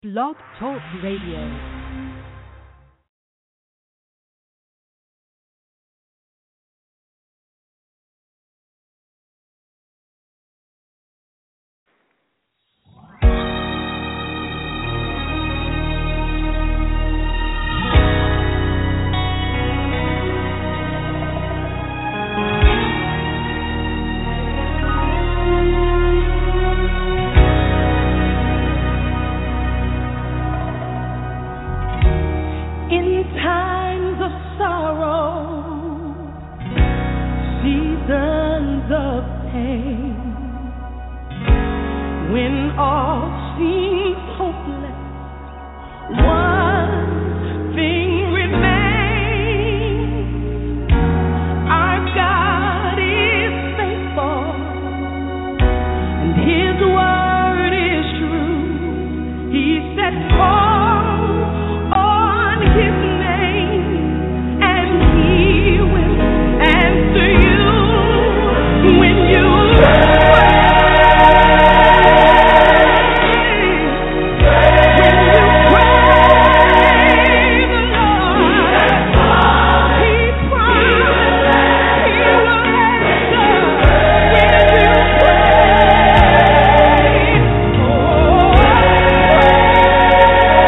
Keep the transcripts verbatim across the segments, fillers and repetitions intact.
Blog Talk Radio. Oh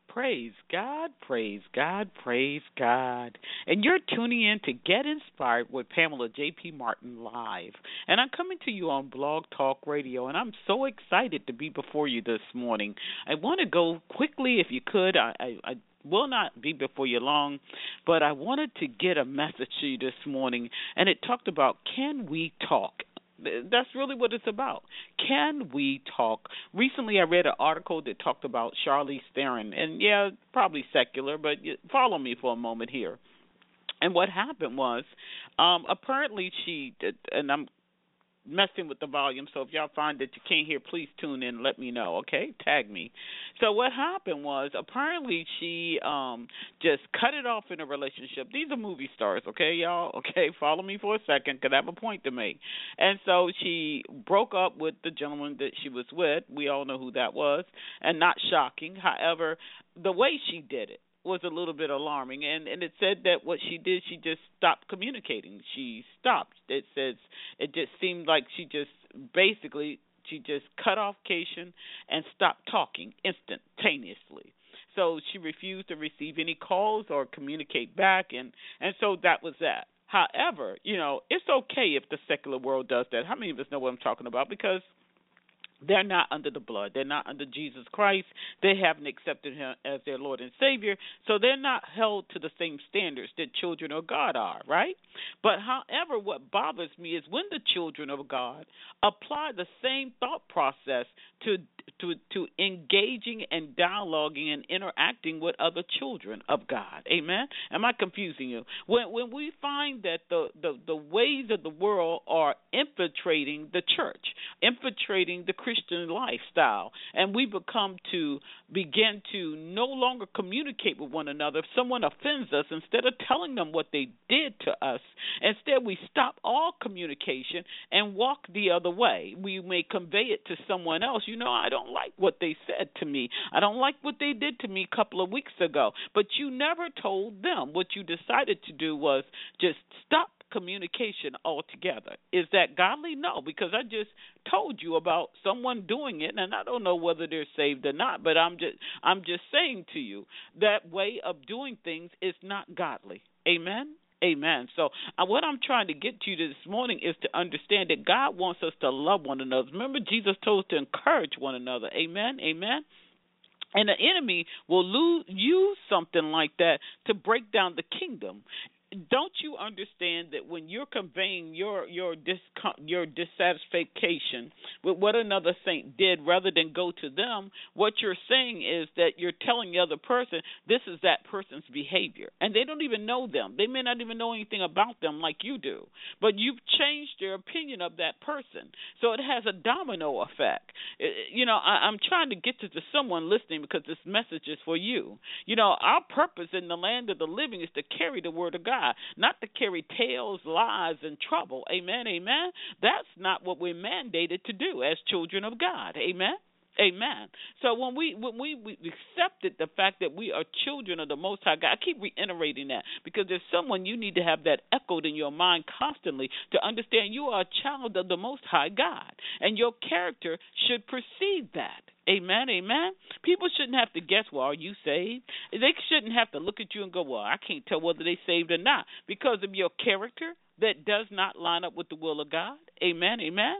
Praise God, praise God, praise God. And you're tuning in to Get Inspired with Pamela J P. Martin Live. And I'm coming to you on Blog Talk Radio, and I'm so excited to be before you this morning. I want to go quickly, if you could. I, I, I will not be before you long, but I wanted to get a message to you this morning, and it talked about, can we talk? That's really what it's about. Can we talk? Recently, I read an article that talked about Charlize Theron, and yeah, probably secular, but follow me for a moment here. And what happened was, um, apparently she, and I'm messing with the volume, so if y'all find that you can't hear, please tune in and let me know, okay? Tag me. So what happened was, apparently she um just cut it off in a relationship. These are movie stars, okay, y'all? Okay, follow me for a second, because I have a point to make. And so she broke up with the gentleman that she was with. We all know who that was, and not shocking. However, the way she did it was a little bit alarming, and, and it said that what she did, she just stopped communicating. She stopped. It says it just seemed like she just basically she just cut off communication and stopped talking instantaneously. So she refused to receive any calls or communicate back, and, and so that was that. However, you know, it's okay if the secular world does that. How many of us know what I'm talking about? Because they're not under the blood. They're not under Jesus Christ. They haven't accepted him as their Lord and Savior, so they're not held to the same standards that children of God are, right? But however, what bothers me is when the children of God apply the same thought process to to to engaging and dialoguing and interacting with other children of God. Amen? Am I confusing you? When when we find that the, the, the ways of the world are infiltrating the church, infiltrating the Christian lifestyle, and we become to begin to no longer communicate with one another. If someone offends us, instead of telling them what they did to us, instead we stop all communication and walk the other way. We may convey it to someone else. You know, I don't like what they said to me. I don't like what they did to me a couple of weeks ago. But you never told them. What you decided to do was just stop communication altogether. Is that godly? No, because I just told you about someone doing it, and I don't know whether they're saved or not, but I'm just I'm just saying to you that way of doing things is not godly. Amen? Amen. So uh, what I'm trying to get to you this morning is to understand that God wants us to love one another. Remember, Jesus told us to encourage one another. Amen? Amen? And the enemy will lose, use something like that to break down the kingdom. Don't you understand that when you're conveying your your dis, your dissatisfaction with what another saint did, rather than go to them, what you're saying is that you're telling the other person this is that person's behavior, and they don't even know them. They may not even know anything about them like you do, but you've changed their opinion of that person. So it has a domino effect. You know, I, I'm trying to get to, to someone listening because this message is for you. You know, our purpose in the land of the living is to carry the word of God, not to carry tales, lies, and trouble. Amen, amen. That's not what we're mandated to do as children of God. Amen. Amen. So when we when we, we accepted the fact that we are children of the Most High God, I keep reiterating that because there's someone you need to have that echoed in your mind constantly to understand you are a child of the Most High God, and your character should precede that. Amen, amen. People shouldn't have to guess, well, are you saved? They shouldn't have to look at you and go, well, I can't tell whether they're saved or not because of your character that does not line up with the will of God. Amen, amen.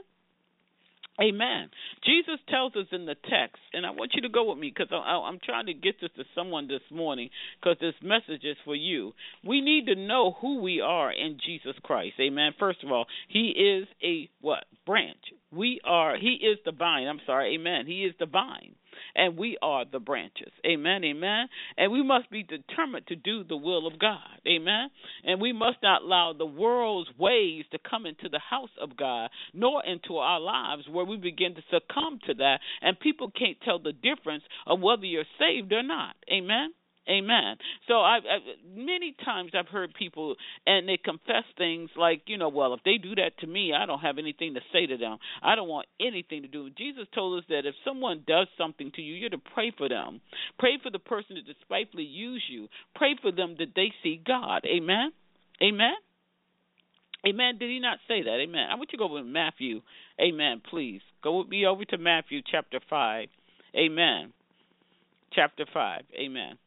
Amen. Jesus tells us in the text, and I want you to go with me because I'm trying to get this to someone this morning because this message is for you. We need to know who we are in Jesus Christ. Amen. First of all, he is a what? Branch. We are, he is the vine. I'm sorry. Amen. He is the vine. And we are the branches. Amen, amen. And we must be determined to do the will of God. Amen. And we must not allow the world's ways to come into the house of God, nor into our lives where we begin to succumb to that, and people can't tell the difference of whether you're saved or not. Amen. Amen. So I've, I've many times I've heard people and they confess things like, you know, well, if they do that to me, I don't have anything to say to them. I don't want anything to do with it. Jesus told us that if someone does something to you, you're to pray for them. Pray for the person that despitefully use you. Pray for them that they see God. Amen. Amen. Amen. Did he not say that? Amen. I want you to go with Matthew. Amen. Please go with me over to Matthew chapter five. Amen. chapter five. Amen.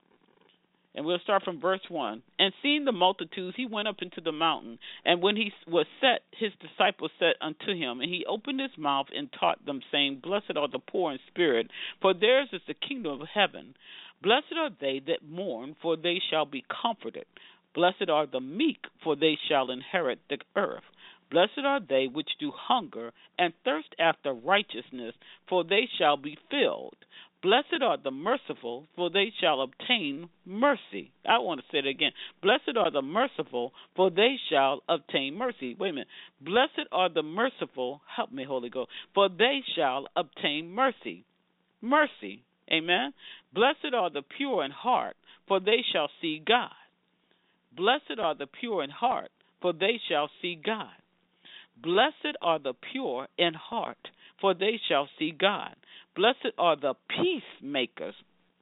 And we'll start from verse one. And seeing the multitudes, he went up into the mountain. And when he was set, his disciples said unto him, and he opened his mouth and taught them, saying, Blessed are the poor in spirit, for theirs is the kingdom of heaven. Blessed are they that mourn, for they shall be comforted. Blessed are the meek, for they shall inherit the earth. Blessed are they which do hunger and thirst after righteousness, for they shall be filled. Blessed are the merciful, for they shall obtain mercy. I want to say it again. Blessed are the merciful, for they shall obtain mercy. Wait a minute. Blessed are the merciful, help me, Holy Ghost, for they shall obtain mercy. Mercy. Amen. Blessed are the pure in heart, for they shall see God. Blessed are the pure in heart, for they shall see God. Blessed are the pure in heart, for they shall see God. Blessed are the peacemakers.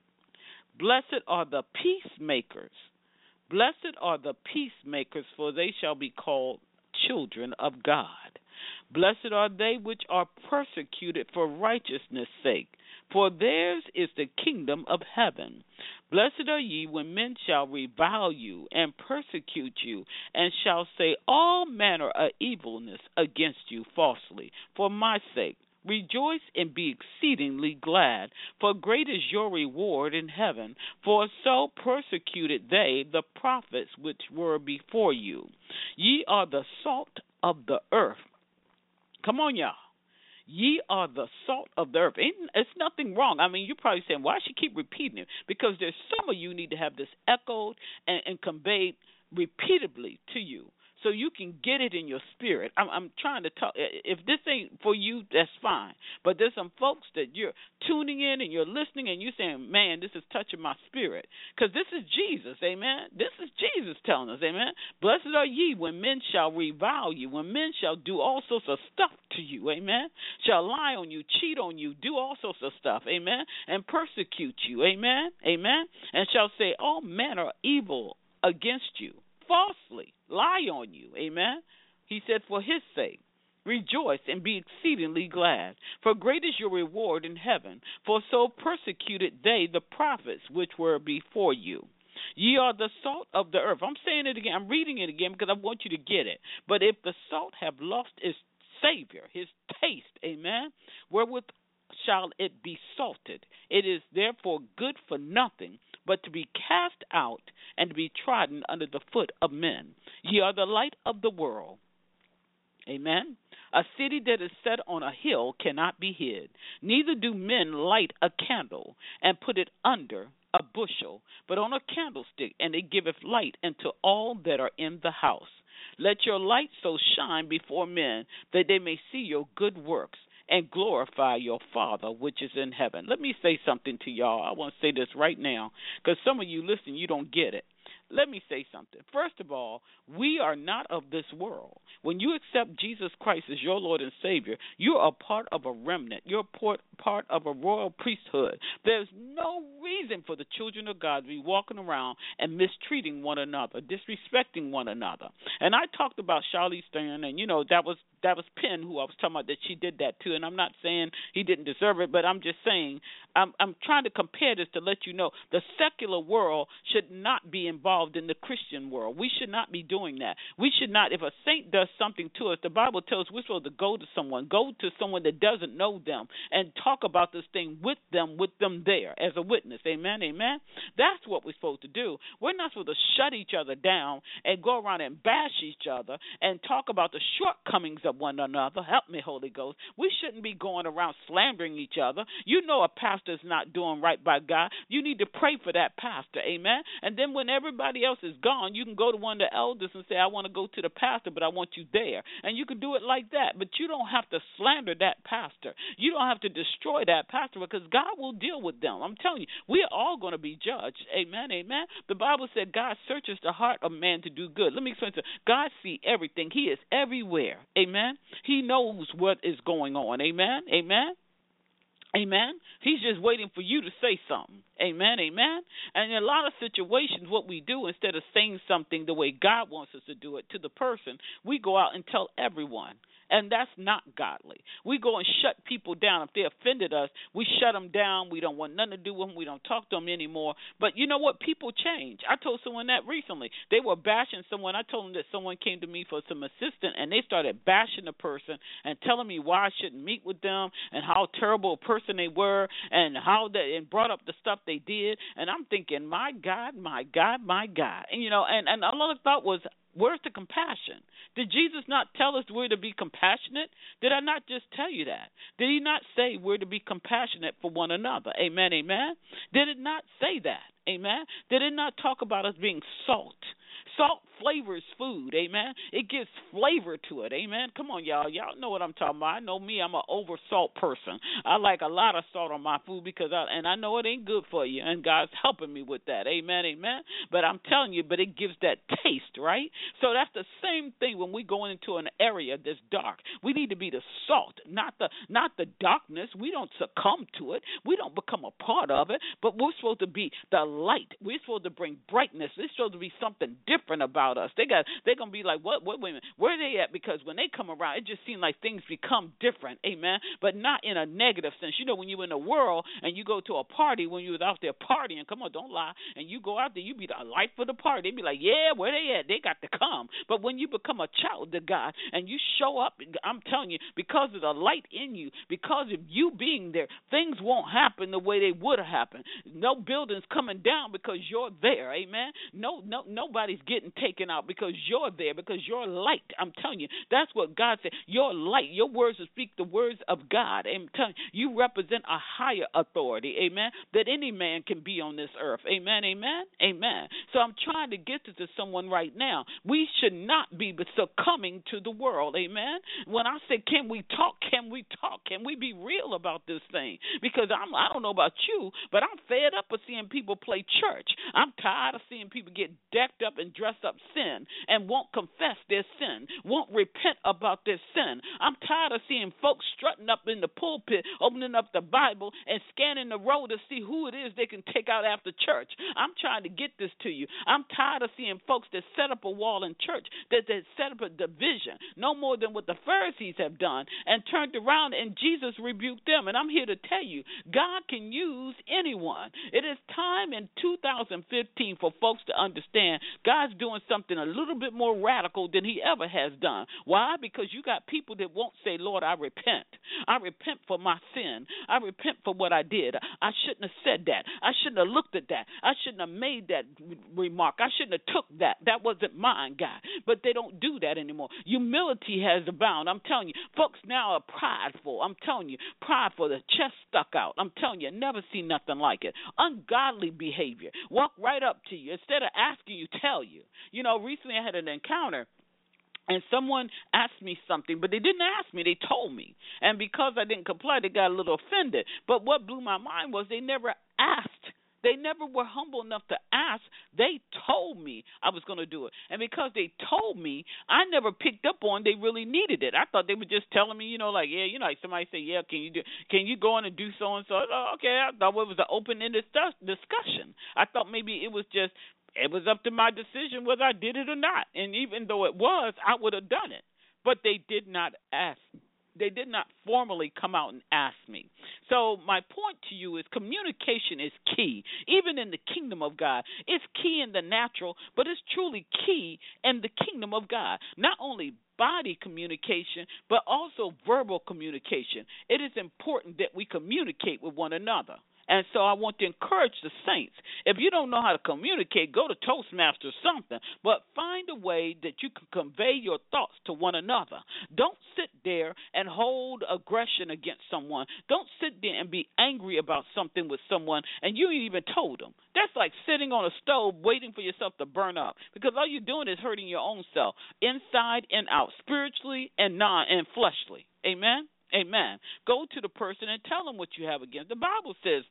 Blessed are the peacemakers. Blessed are the peacemakers, for they shall be called children of God. Blessed are they which are persecuted for righteousness' sake, for theirs is the kingdom of heaven. Blessed are ye when men shall revile you and persecute you, and shall say all manner of evilness against you falsely, for my sake. Rejoice and be exceedingly glad, for great is your reward in heaven. For so persecuted they the prophets which were before you. Ye are the salt of the earth. Come on, y'all. Ye are the salt of the earth. Ain't, it's nothing wrong. I mean, you're probably saying, why should she keep repeating it? Because there's some of you need to have this echoed and, and conveyed repeatedly to you, so you can get it in your spirit. I'm, I'm trying to talk. If this ain't for you, that's fine. But there's some folks that you're tuning in and you're listening and you're saying, man, this is touching my spirit. Because this is Jesus, amen? This is Jesus telling us, amen? Blessed are ye when men shall revile you, when men shall do all sorts of stuff to you, amen? Shall lie on you, cheat on you, do all sorts of stuff, amen? And persecute you, amen? Amen? And shall say all manner of evil against you, falsely lie on you, amen? He said, for his sake, rejoice and be exceedingly glad, for great is your reward in heaven, for so persecuted they the prophets which were before you. Ye are the salt of the earth. I'm saying it again. I'm reading it again because I want you to get it. But if the salt have lost its savor, his taste, amen, wherewith shall it be salted? It is therefore good for nothing, but to be cast out and to be trodden under the foot of men. Ye are the light of the world. Amen. A city that is set on a hill cannot be hid. Neither do men light a candle and put it under a bushel, but on a candlestick, and it giveth light unto all that are in the house. Let your light so shine before men that they may see your good works and glorify your Father which is in heaven. Let me say something to y'all. I want to say this right now because some of you listen, you don't get it. Let me say something. First of all, we are not of this world. When you accept Jesus Christ as your Lord and Savior, you're a part of a remnant. You're part, part of a royal priesthood. There's no reason for the children of God to be walking around and mistreating one another, disrespecting one another. And I talked about Charlize Theron, and, you know, that was that was Penn who I was talking about that she did that too. And I'm not saying he didn't deserve it, but I'm just saying I'm, I'm trying to compare this to let you know the secular world should not be involved in the Christian world. We should not be doing that. We should not, if a saint does something to us, the Bible tells us we're supposed to go to someone, go to someone that doesn't know them and talk about this thing with them, with them there as a witness. Amen, amen. That's what we're supposed to do. We're not supposed to shut each other down and go around and bash each other and talk about the shortcomings of one another. Help me, Holy Ghost. We shouldn't be going around slandering each other. You know a pastor's not doing right by God. You need to pray for that pastor, amen. And then when everybody else is gone, you can go to one of the elders and say, I want to go to the pastor, but I want you there. And you can do it like that. But you don't have to slander that pastor. You don't have to destroy that pastor because God will deal with them. I'm telling you, we are all going to be judged. Amen, amen. The Bible said God searches the heart of man to do good. Let me explain to you. God sees everything. He is everywhere. Amen. He knows what is going on. Amen, amen. Amen. He's just waiting for you to say something. Amen. Amen. And in a lot of situations, what we do, instead of saying something the way God wants us to do it to the person, we go out and tell everyone. And that's not godly. We go and shut people down. If they offended us, we shut them down. We don't want nothing to do with them. We don't talk to them anymore. But you know what? People change. I told someone that recently. They were bashing someone. I told them that someone came to me for some assistance, and they started bashing the person and telling me why I shouldn't meet with them and how terrible a person they were and how they and brought up the stuff they did. And I'm thinking, my God, my God, my God. And, you know, and, and all I thought was, where's the compassion? Did Jesus not tell us we're to be compassionate? Did I not just tell you that? Did he not say we're to be compassionate for one another? Amen, amen. Did it not say that? Amen. Did it not talk about us being salt? Salt flavors food, amen. It gives flavor to it, amen. Come on, y'all. Y'all know what I'm talking about. I know me, I'm an over salt person. I like a lot of salt on my food because I, and I know it ain't good for you, and God's helping me with that, amen, amen. But I'm telling you, but it gives that taste, right? So that's the same thing when we go into an area that's dark. We need to be the salt, not the not the darkness. We don't succumb to it. We don't become a part of it, but we're supposed to be the light. We're supposed to bring brightness. It's supposed to be something different about us. They got they're gonna be like, what what wait a minute, where are they at? Because when they come around, it just seems like things become different, amen. But not in a negative sense. You know, when you're in the world and you go to a party, when you was out there partying, come on, don't lie, and you go out there, you be the light for the party. They be like, yeah, where they at? They got to come. But when you become a child of God and you show up, I'm telling you, because of the light in you, because of you being there, things won't happen the way they would have happened. No buildings coming down because you're there, amen. No, no, nobody's getting taken out because you're there, because you're light. I'm telling you, that's what God said. Your light, your words will speak the words of God. I'm telling you, you represent a higher authority, amen, that any man can be on this earth, amen, amen, amen. So I'm trying to get to, to someone right now. We should not be succumbing to the world, amen. When I say, can we talk, can we talk, can we be real about this thing? Because I'm, I don't know about you, but I'm fed up of seeing people play church. I'm tired of seeing people get decked up and dressed up sin and won't confess their sin, won't repent about their sin. I'm tired of seeing folks strutting up in the pulpit, opening up the Bible and scanning the row to see who it is they can take out after church. I'm trying to get this to you. I'm tired of seeing folks that set up a wall in church, that, that set up a division, no more than what the Pharisees have done, and turned around and Jesus rebuked them. And I'm here to tell you, God can use anyone. It is time in two thousand fifteen for folks to understand God's doing something a little bit more radical than he ever has done. Why? Because you got people that won't say, Lord, I repent. I repent for my sin. I repent for what I did. I shouldn't have said that. I shouldn't have looked at that. I shouldn't have made that remark. I shouldn't have took that. That wasn't mine, God. But they don't do that anymore. Humility has abound. I'm telling you, folks now are prideful. I'm telling you, prideful, the chest stuck out. I'm telling you, never seen nothing like it. Ungodly behavior. Walk right up to you. Instead of asking you, tell you. You know, recently I had an encounter, and someone asked me something, but they didn't ask me. They told me. And because I didn't comply, they got a little offended. But what blew my mind was they never asked. They never were humble enough to ask. They told me I was going to do it. And because they told me, I never picked up on they really needed it. I thought they were just telling me, you know, like, yeah, you know, like somebody say, yeah, can you do, can you go in and do so-and-so? Oh, okay, I thought it was an open-ended discussion. I thought maybe it was just, it was up to my decision whether I did it or not. And even though it was, I would have done it. But they did not ask. They did not formally come out and ask me. So my point to you is communication is key, even in the kingdom of God. It's key in the natural, but it's truly key in the kingdom of God. Not only body communication, but also verbal communication. It is important that we communicate with one another. And so I want to encourage the saints. If you don't know how to communicate, go to Toastmasters or something. But find a way that you can convey your thoughts to one another. Don't sit there and hold aggression against someone. Don't sit there and be angry about something with someone and you ain't even told them. That's like sitting on a stove waiting for yourself to burn up, because all you're doing is hurting your own self, inside and out, spiritually and non and fleshly. Amen? Amen. Go to the person and tell them what you have against. The Bible says that.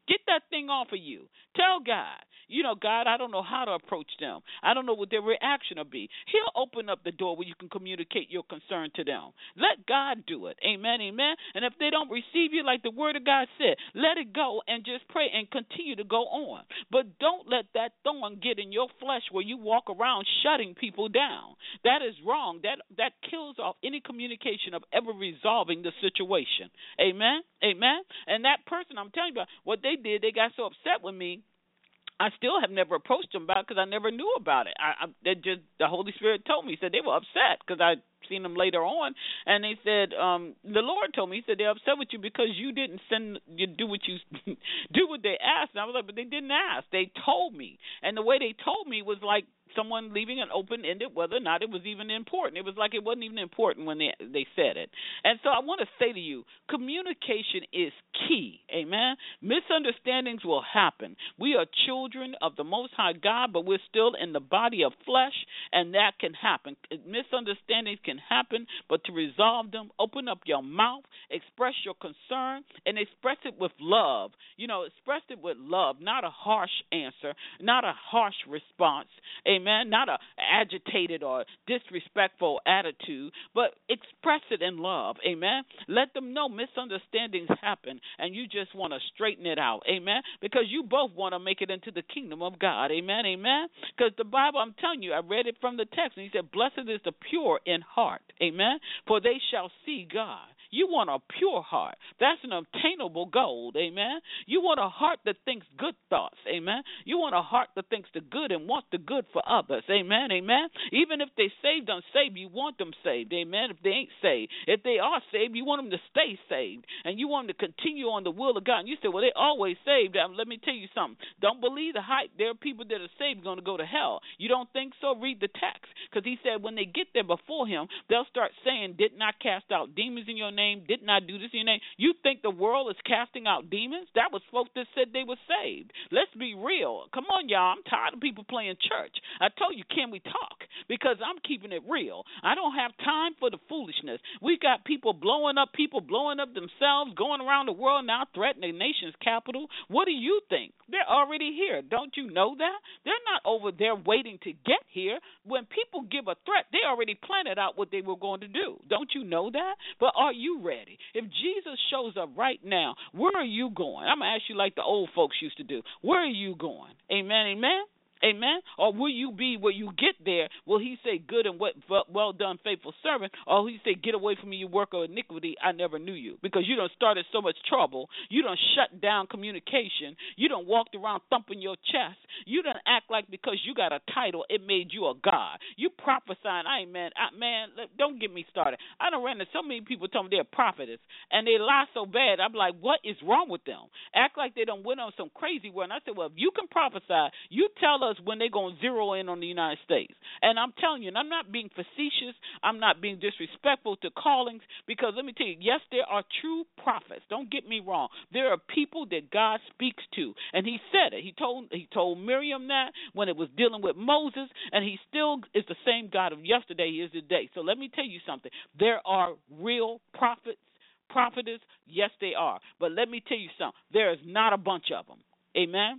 Get that thing off of you. Tell God, you know, God, I don't know how to approach them. I don't know what their reaction will be. He'll open up the door where you can communicate your concern to them. Let God do it. Amen, amen. And if they don't receive you like the word of God said, let it go and just pray and continue to go on. But don't let that thorn get in your flesh where you walk around shutting people down. That is wrong. That that kills off any communication of ever resolving the situation. Amen, amen. And that person I'm telling you about, what they did, they got so upset with me, I still have never approached them about it because I never knew about it. I, I they just the Holy Spirit told me. He said they were upset because I seen them later on, and they said um, the Lord told me. He said they're upset with you because you didn't send you do what you do what they asked. And I was like, but they didn't ask. They told me, and the way they told me was like someone leaving it open-ended whether or not it was even important. It was like it wasn't even important when they they said it. And so I want to say to you, communication is key. Amen. Misunderstandings will happen. We are children of the Most High God, but we're still in the body of flesh, and that can happen. Misunderstandings can happen, but to resolve them, open up your mouth, express your concern, and express it with love. You know, express it with love, not a harsh answer, not a harsh response. Amen. Not a agitated or disrespectful attitude, but express it in love. Amen. Let them know misunderstandings happen, and you just want to straighten it out. Amen. Because you both want to make it into the kingdom of God. Amen. Amen. Because the Bible, I'm telling you, I read it from the text, and he said, blessed is the pure in heart. Amen. For they shall see God. You want a pure heart. That's an obtainable goal. Amen. You want a heart that thinks good thoughts. Amen. You want a heart that thinks the good and wants the good for others. Amen. Amen. Even if they saved, unsaved, you want them saved. Amen. If they ain't saved. If they are saved, you want them to stay saved. And you want them to continue on the will of God. And you say, well, they always saved. Um, let me tell you something. Don't believe the hype. There are people that are saved going to go to hell. You don't think so? Read the text. Because he said when they get there before him, they'll start saying, didn't I cast out demons in your name? Didn't I do this in your name? You think the world is casting out demons? That was folks that said they were saved. Let's be real. Come on, y'all. I'm tired of people playing church. I told you, can we talk? Because I'm keeping it real. I don't have time for the foolishness. We got people blowing up, people blowing up themselves, going around the world now threatening the nation's capital. What do you think? They're already here. Don't you know that? They're not over there waiting to get here. When people give a threat, they already planned out what they were going to do. Don't you know that? But are you ready? If Jesus shows up right now, where are you going? I'm going to ask you like the old folks used to do. Where are you going? Amen, amen. Amen? Or will you be where you get there? Will he say, good and well done, faithful servant? Or will he say, get away from me, you worker of iniquity, I never knew you? Because you done started so much trouble. You done shut down communication. You done walked around thumping your chest. You done act like because you got a title, it made you a God. You prophesying, I ain't man, I, man, don't get me started. I done ran into so many people telling me they're prophetess, and they lie so bad. I'm like, what is wrong with them? Act like they done went on some crazy word. And I said, well, if you can prophesy, you tell us when they're going to zero in on the United States. And I'm telling you, and I'm not being facetious, I'm not being disrespectful to callings, because let me tell you, yes, there are true prophets. Don't get me wrong. There are people that God speaks to, and he said it. He told he told Miriam that when it was dealing with Moses, and he still is the same God of yesterday, he is today. So let me tell you something. There are real prophets, prophetess, yes, they are. But let me tell you something. There is not a bunch of them. Amen?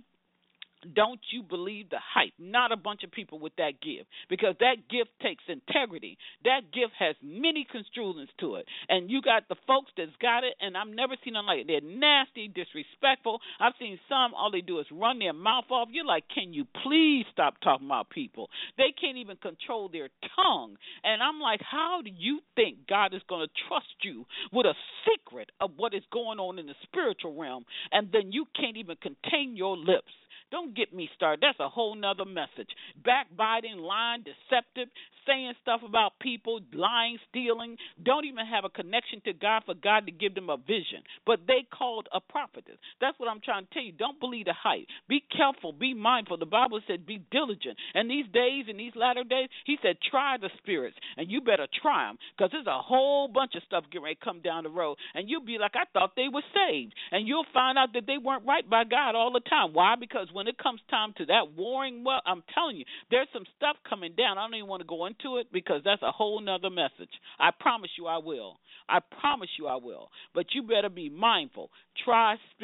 Don't you believe the hype? Not a bunch of people with that gift, because that gift takes integrity. That gift has many construals to it, and you got the folks that's got it, and I've never seen them like it. They're nasty, disrespectful. I've seen some, all they do is run their mouth off. You're like, can you please stop talking about people? They can't even control their tongue, and I'm like, how do you think God is going to trust you with a secret of what is going on in the spiritual realm, and then you can't even contain your lips? Don't get me started. That's a whole nother message. Backbiting, lying, deceptive, saying stuff about people, lying, stealing, don't even have a connection to God for God to give them a vision. But they called a prophetess. That's what I'm trying to tell you. Don't believe the hype. Be careful. Be mindful. The Bible said be diligent. And these days, in these latter days, he said try the spirits. And you better try them, because there's a whole bunch of stuff getting ready to come down the road. And you'll be like, I thought they were saved. And you'll find out that they weren't right by God all the time. Why? Because when it comes time to that warring, well, I'm telling you, there's some stuff coming down. I don't even want to go into it, because that's a whole nother message. I promise you I will. I promise you I will. But you better be mindful. Try spirits.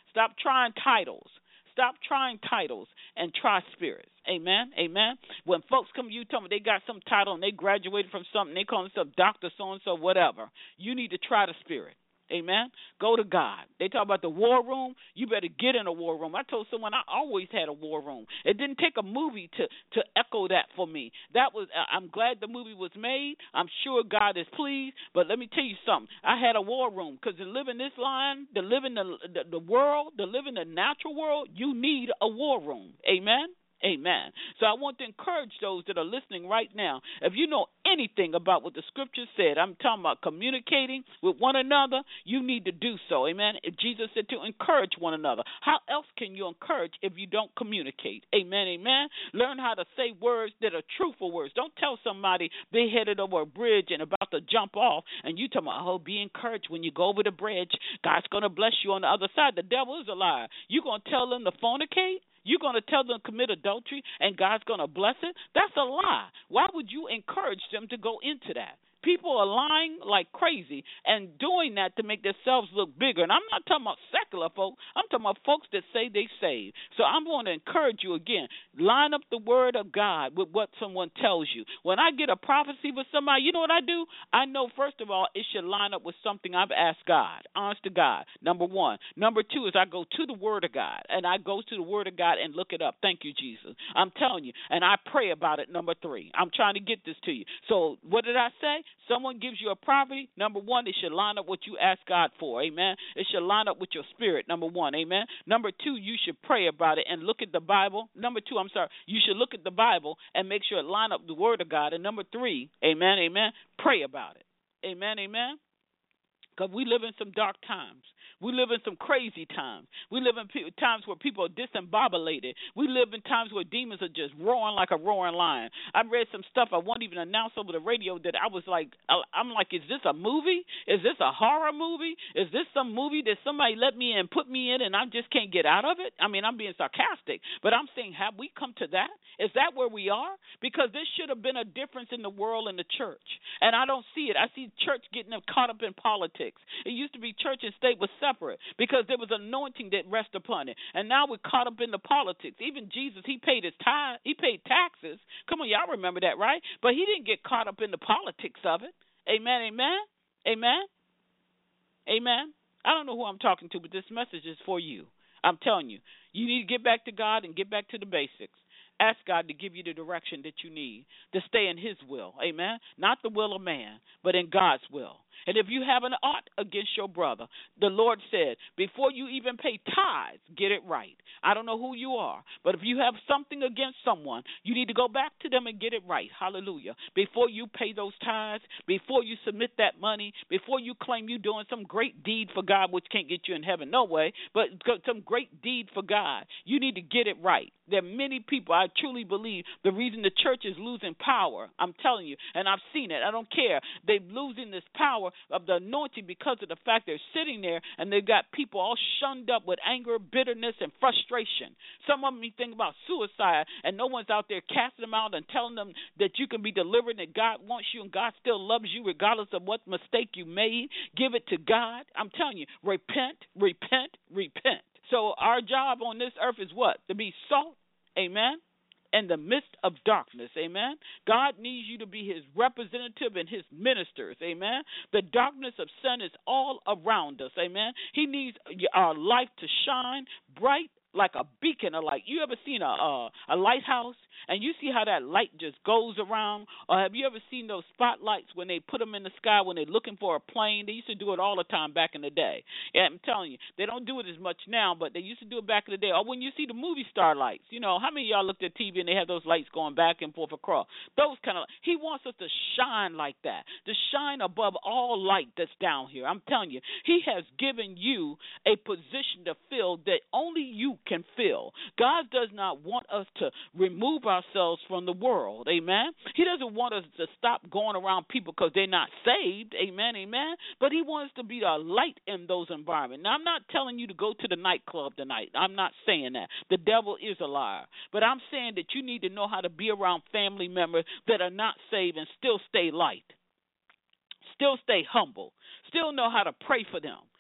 Stop trying titles. Stop trying titles and try spirits. Amen. Amen. When folks come to you, tell me they got some title and they graduated from something, they call themselves doctor so and so, whatever. You need to try the spirit. Amen. Go to God. They talk about the war room. You better get in a war room. I told someone I always had a war room. It didn't take a movie to to echo that for me. That was. I'm glad the movie was made. I'm sure God is pleased. But let me tell you something. I had a war room because to live in this line, to live in the, the the world, to live in the natural world, you need a war room. Amen. Amen. So I want to encourage those that are listening right now. If you know anything about what the scripture said, I'm talking about communicating with one another, you need to do so. Amen. If Jesus said to encourage one another, how else can you encourage if you don't communicate? Amen. Amen. Learn how to say words that are truthful words. Don't tell somebody they headed over a bridge and about to jump off, and you tell them, oh, be encouraged when you go over the bridge. God's going to bless you on the other side. The devil is a liar. You're going to tell them to fornicate? You're going to tell them to commit adultery and God's going to bless it? That's a lie. Why would you encourage them to go into that? People are lying like crazy and doing that to make themselves look bigger. And I'm not talking about secular folk. I'm talking about folks that say they saved. So I'm going to encourage you again. Line up the word of God with what someone tells you. When I get a prophecy with somebody, you know what I do? I know, first of all, it should line up with something I've asked God. Honest to God, number one. Number two is I go to the word of God, and I go to the word of God and look it up. Thank you, Jesus. I'm telling you. And I pray about it, number three. I'm trying to get this to you. So what did I say? Someone gives you a prophecy, number one, it should line up what you ask God for, amen. It should line up with your spirit, number one, amen. Number two, you should pray about it and look at the Bible. Number two, I'm sorry, you should look at the Bible and make sure it line up the word of God. And number three, amen, amen, pray about it, amen, amen. Because we live in some dark times. We live in some crazy times. We live in pe- times where people are disembobulated. We live in times where demons are just roaring like a roaring lion. I read some stuff I won't even announce over the radio that I was like, I'm like, is this a movie? Is this a horror movie? Is this some movie that somebody let me in, put me in, and I just can't get out of it? I mean, I'm being sarcastic, but I'm saying, have we come to that? Is that where we are? Because there should have been a difference in the world and the church, and I don't see it. I see church getting caught up in politics. It used to be church and state was separate because there was anointing that rested upon it. And now we're caught up in the politics. Even Jesus, he paid his tithe, he paid taxes. Come on, y'all remember that, right? But he didn't get caught up in the politics of it. Amen, amen, amen, amen. I don't know who I'm talking to, but this message is for you. I'm telling you, you need to get back to God and get back to the basics. Ask God to give you the direction that you need to stay in his will, amen? Not the will of man, but in God's will. And if you have an ought against your brother, the Lord said, before you even pay tithes, get it right. I don't know who you are, but if you have something against someone, you need to go back to them and get it right. Hallelujah. Before you pay those tithes, before you submit that money, before you claim you're doing some great deed for God, which can't get you in heaven, no way, but some great deed for God, you need to get it right. There are many people, I truly believe, the reason the church is losing power, I'm telling you, and I've seen it, I don't care. They're losing this power of the anointing because of the fact they're sitting there and they've got people all shunned up with anger, bitterness, and frustration. Some of them be thinking about suicide, and no one's out there casting them out and telling them that you can be delivered and God wants you and God still loves you regardless of what mistake you made. Give it to God. I'm telling you, repent, repent, repent. So our job on this earth is what? To be salt, amen, in the midst of darkness, amen. God needs you to be his representative and his ministers, amen. The darkness of sin is all around us, amen. He needs our life to shine bright like a beacon of light. You ever seen a uh, a lighthouse and you see how that light just goes around? Or have you ever seen those spotlights when they put them in the sky when they're looking for a plane? They used to do it all the time back in the day. Yeah, I'm telling you, they don't do it as much now, but they used to do it back in the day. Or when you see the movie star lights, you know, how many of y'all looked at T V and they have those lights going back and forth across? Those kind of, he wants us to shine like that, to shine above all light that's down here. I'm telling you, he has given you a position to fill that only you can fill. God does not want us to remove ourselves from the world, amen. He doesn't want us to stop going around people because they're not saved, amen, amen. But he wants to be a light in those environments. Now, I'm not telling you to go to the nightclub tonight. I'm not saying that. The devil is a liar. But I'm saying that you need to know how to be around family members that are not saved and still stay light, still stay humble, still know how to pray for them.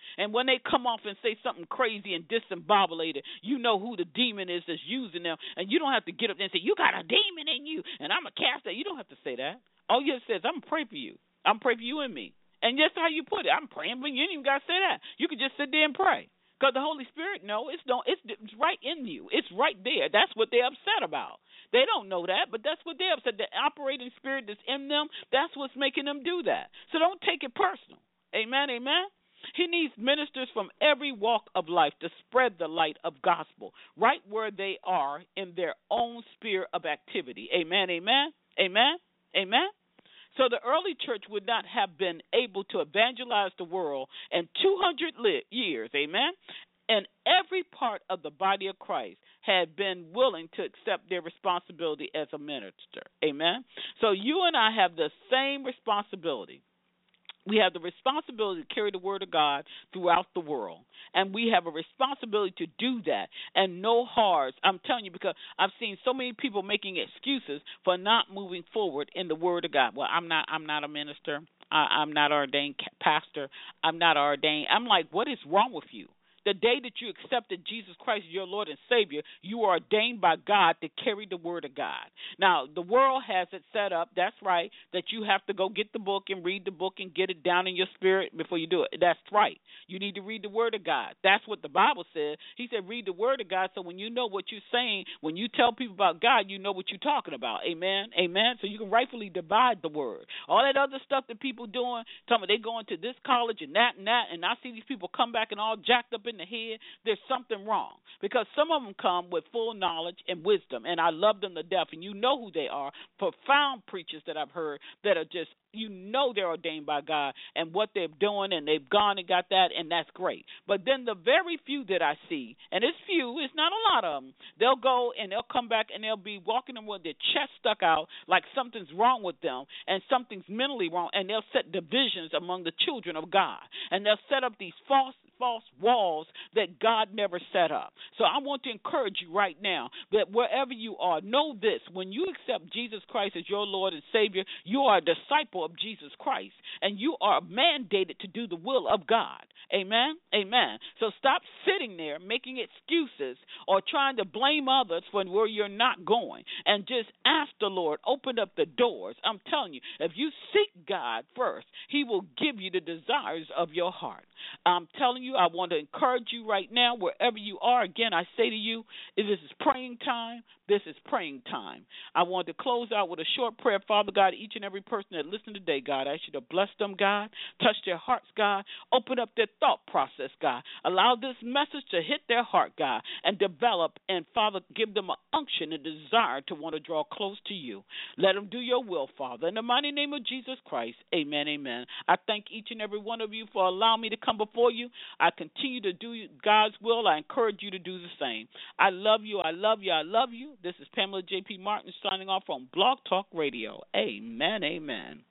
And when they come off and say something crazy and disembobulated, you know who the demon is that's using them. And you don't have to get up there and say, you got a demon in you, and I'm a cast that. You don't have to say that. All you have to say is, I'm going to pray for you. I'm going to pray for you and me. And that's how you put it. I'm praying, but you ain't even got to say that. You can just sit there and pray. Because the Holy Spirit, no, it's, don't, it's, it's right in you. It's right there. That's what they're upset about. They don't know that, but that's what they're upset. The operating spirit that's in them, that's what's making them do that. So don't take it personal. Amen, amen. He needs ministers from every walk of life to spread the light of gospel right where they are in their own sphere of activity. Amen, amen, amen, amen. So the early church would not have been able to evangelize the world in two hundred years, amen? And every part of the body of Christ had been willing to accept their responsibility as a minister, amen? So you and I have the same responsibility. We have the responsibility to carry the word of God throughout the world. And we have a responsibility to do that. And no hards. I'm telling you, because I've seen so many people making excuses for not moving forward in the word of God. Well, I'm not I'm not a minister. I, I'm not ordained pastor. I'm not ordained. I'm like, what is wrong with you? The day that you accepted Jesus Christ as your Lord and Savior, you are ordained by God to carry the word of God. Now, the world has it set up, that's right, that you have to go get the book and read the book and get it down in your spirit before you do it. That's right. You need to read the word of God. That's what the Bible said. He said read the word of God, so when you know what you're saying, when you tell people about God, you know what you're talking about. Amen? Amen? So you can rightfully divide the word. All that other stuff that people doing, telling me they going to this college and that and that, and I see these people come back and all jacked up in the head, there's something wrong, because some of them come with full knowledge and wisdom, and I love them to death, and you know who they are, profound preachers that I've heard that are just, you know they're ordained by God and what they're doing, and they've gone and got that, and that's great. But then the very few that I see, and it's few, it's not a lot of them, they'll go and they'll come back and they'll be walking them with their chest stuck out like something's wrong with them and something's mentally wrong, and they'll set divisions among the children of God, and they'll set up these false false walls that God never set up. So I want to encourage you right now that wherever you are, know this: when you accept Jesus Christ as your Lord and Savior, you are a disciple of Jesus Christ, and you are mandated to do the will of God. Amen? Amen. So stop sitting there making excuses or trying to blame others for where you're not going, and just ask the Lord, open up the doors. I'm telling you, if you seek God first, He will give you the desires of your heart. I'm telling you, I want to encourage you right now, wherever you are. Again, I say to you, if this is praying time, this is praying time. I want to close out with a short prayer. Father God, each and every person that listened today, God, I ask you to bless them, God, touch their hearts, God, open up their thought process, God. Allow this message to hit their heart, God, and develop, and Father, give them an unction and desire to want to draw close to you. Let them do your will, Father. In the mighty name of Jesus Christ, amen, amen. I thank each and every one of you for allowing me to come before you. I continue to do God's will. I encourage you to do the same. I love you. I love you. I love you. This is Pamela J P. Martin signing off on Blog Talk Radio. Amen, amen.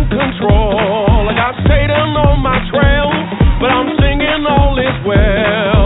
Satan on my trail, but I'm singing all is well.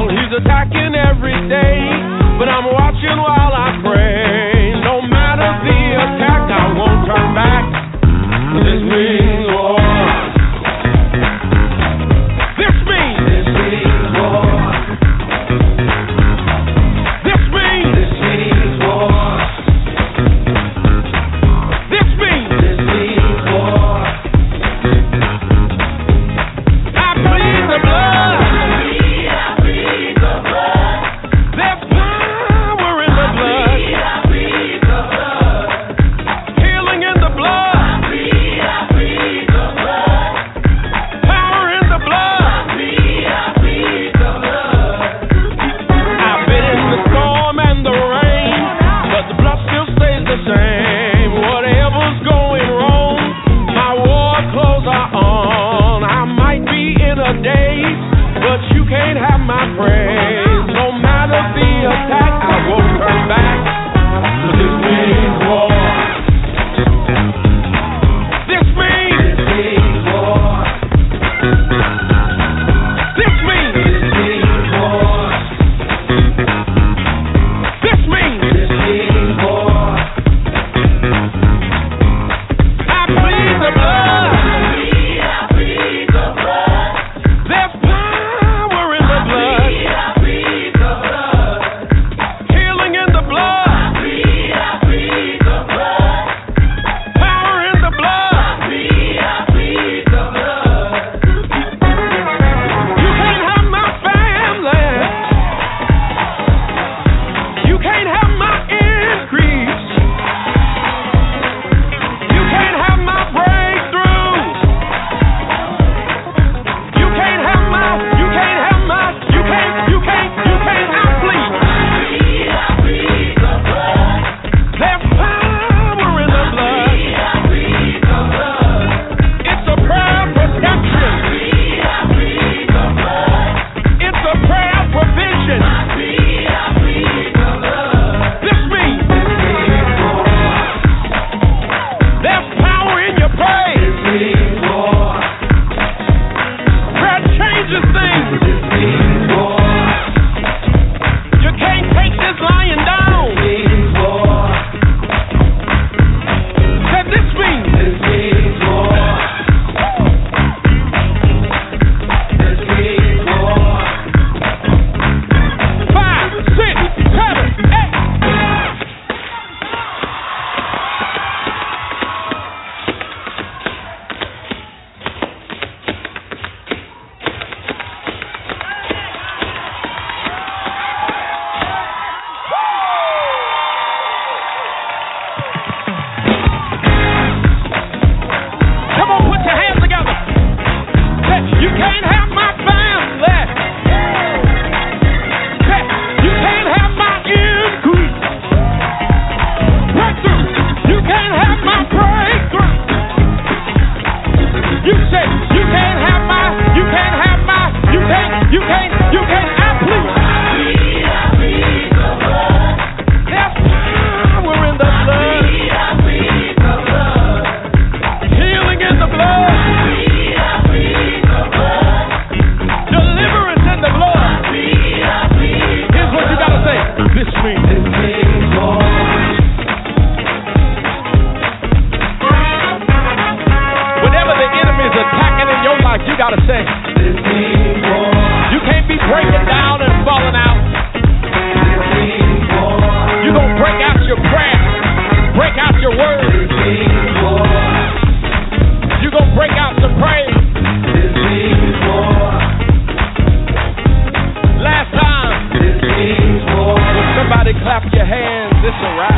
this a wrap?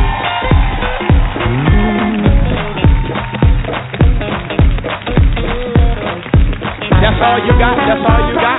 That's all you got? That's all you got?